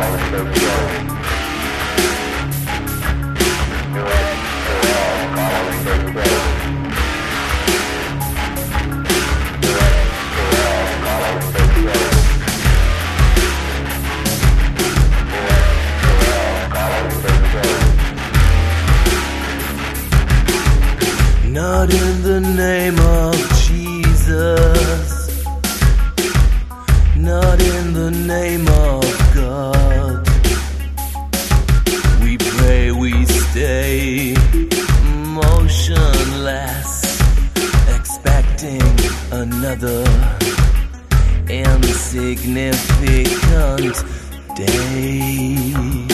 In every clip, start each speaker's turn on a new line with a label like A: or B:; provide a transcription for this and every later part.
A: Not in the name of Jesus, not in the name of God. We pray we stay motionless, expecting another insignificant day.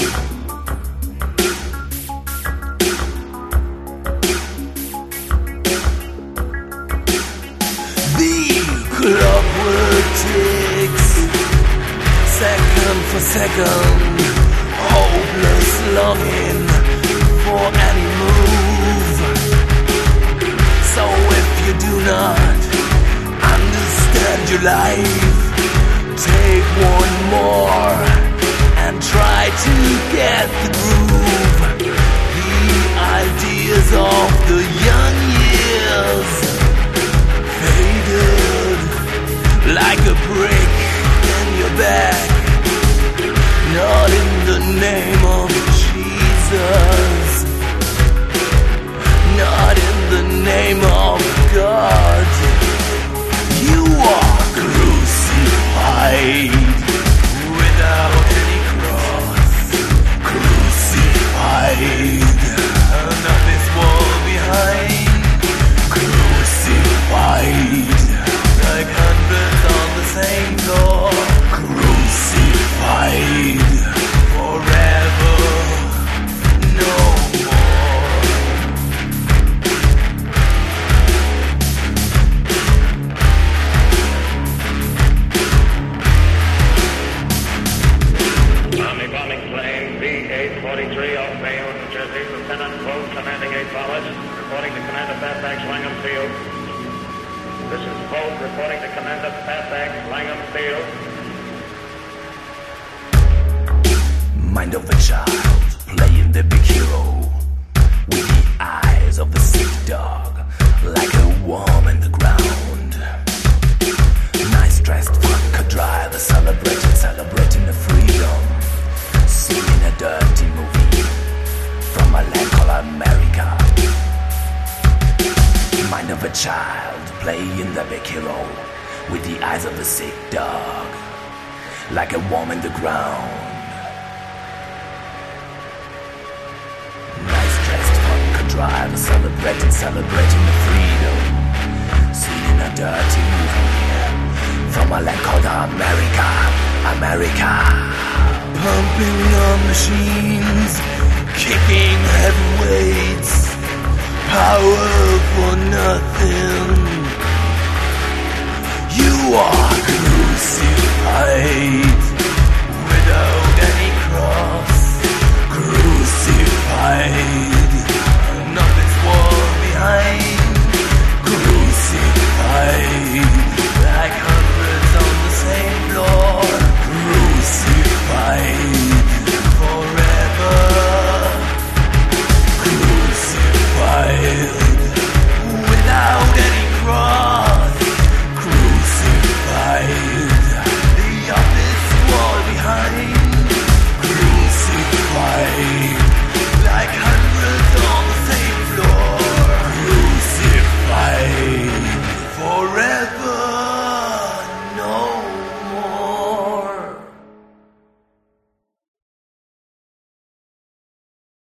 A: Clockwork ticks, second for second, hopeless longing for any move. So if you do not understand your life, take one more and try to get the groove. The ideas of the young years faded like a brick in your back. Not in the name of Jesus, not in the name of God. You are crucified without any cross, crucified, not this wall behind, crucified like hundreds on the same floor, crucified forever, no more.
B: Army bombing plane B-843 off Bayonne, New Jersey. Lieutenant Vogt, commanding 8 Bollard, reporting to Commander Fairfax, Langham Field. This is Vogt reporting to Commander Fairfax, Langham Field.
A: Mind of a child, playing the big hero, with the eyes of the sick dog, like a worm in the ground. Nice dressed vodka driver, celebrating the freedom, seeing a dirty movie from a land called America. Mind of a child, playing the big hero, with the eyes of the sick dog, like a worm in the ground. Nice dressed vodka driver, celebrating the freedom, seeing a dirty movie from a land called America. Pumping on machines, kicking heavy weights, power for nothing. You are